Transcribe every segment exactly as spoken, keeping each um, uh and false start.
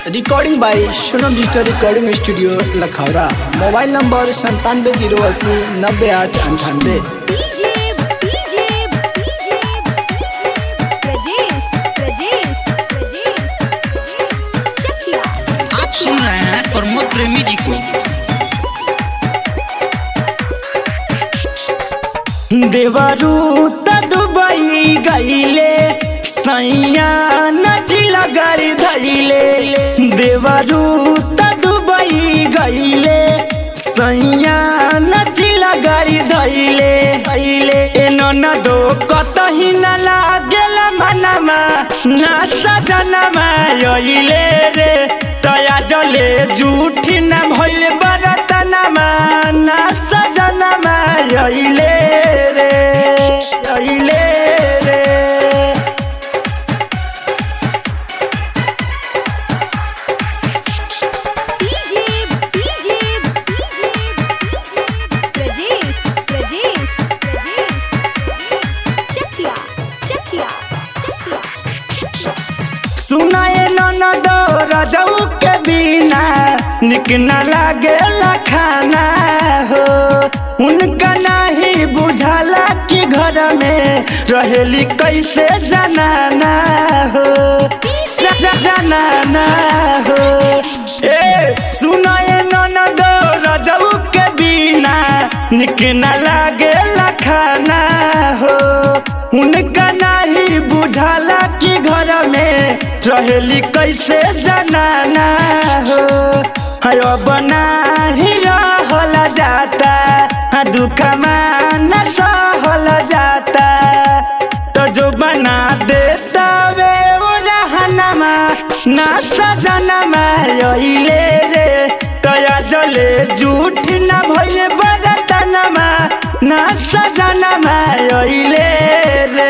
Recording by Sonam digital recording studio Lakhaura. Mobile number संतानवे zero अस्सी नब्बे आठ अंठानवे। आप सुन रहे हैं प्रमोद प्रेमी जी को। देवरू त दुबई गईले सैया नचिला गाड़ी धैले। देवरू त दुबई गईले सैया नचिला गाड़ी धैले धैले। एनो न दो कतही न लागेला मनमा ना सजनमा यइले रे। तया जले झूठी न भइल बरतनमा ना सजनमा यइले रे यइले रे। सुनाए ननद रजऊ के बिना निक न लागेला खाना हो। उनका नहीं बुझाला कि घर में रहेली कैसे जनाना हो जा, जा, जनाना हो। ए सुनाए ननद रजऊ के बिना निक न लागेला खाना हो। उनका नहीं बुझाला कि घर में रहेली कैसे जनाना हो। हयो बना ही रहल जाता दुख मान सहल जाता। तो जो बना देता वे वो रहनमा ना सजनमा यइले रे। तया जले झूठ न भइल बरतनमा ना सजनमा यइले रे।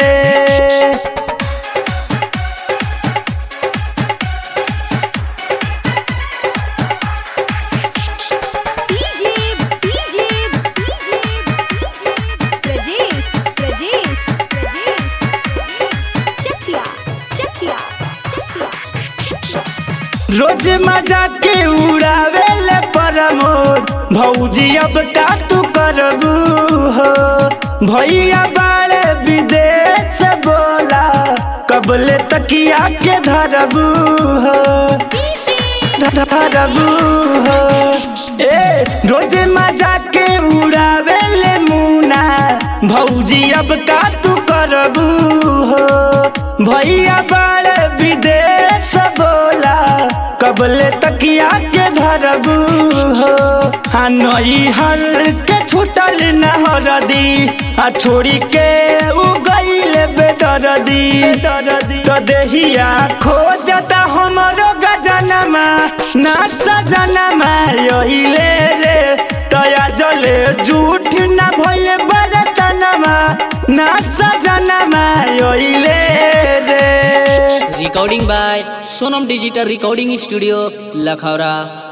रोज मजा के उड़ावे ले प्रमोद भौजी अब का तू करबू हो। भैया बाड़े विदेश बोला कबले तकिया के धरबू हो धरबू हो। ए रोज मजा के उड़ावे ले मुना भौजी अब का तू करबू हो। भैया बाड़े विदेश बोला कबले तकिया के धरबू हो। आ नई हर के छूटल न हरदी आ छोड़ी के उ गईले बेदरदी दरदी। तो देहिया खोजता हमरो गजनमा ना सजनमा यइले रे। तया जले झूठ न भइल बरतनमा ना सजनमा यइले रे। Recording by Sonam digital recording studio Lakhaura.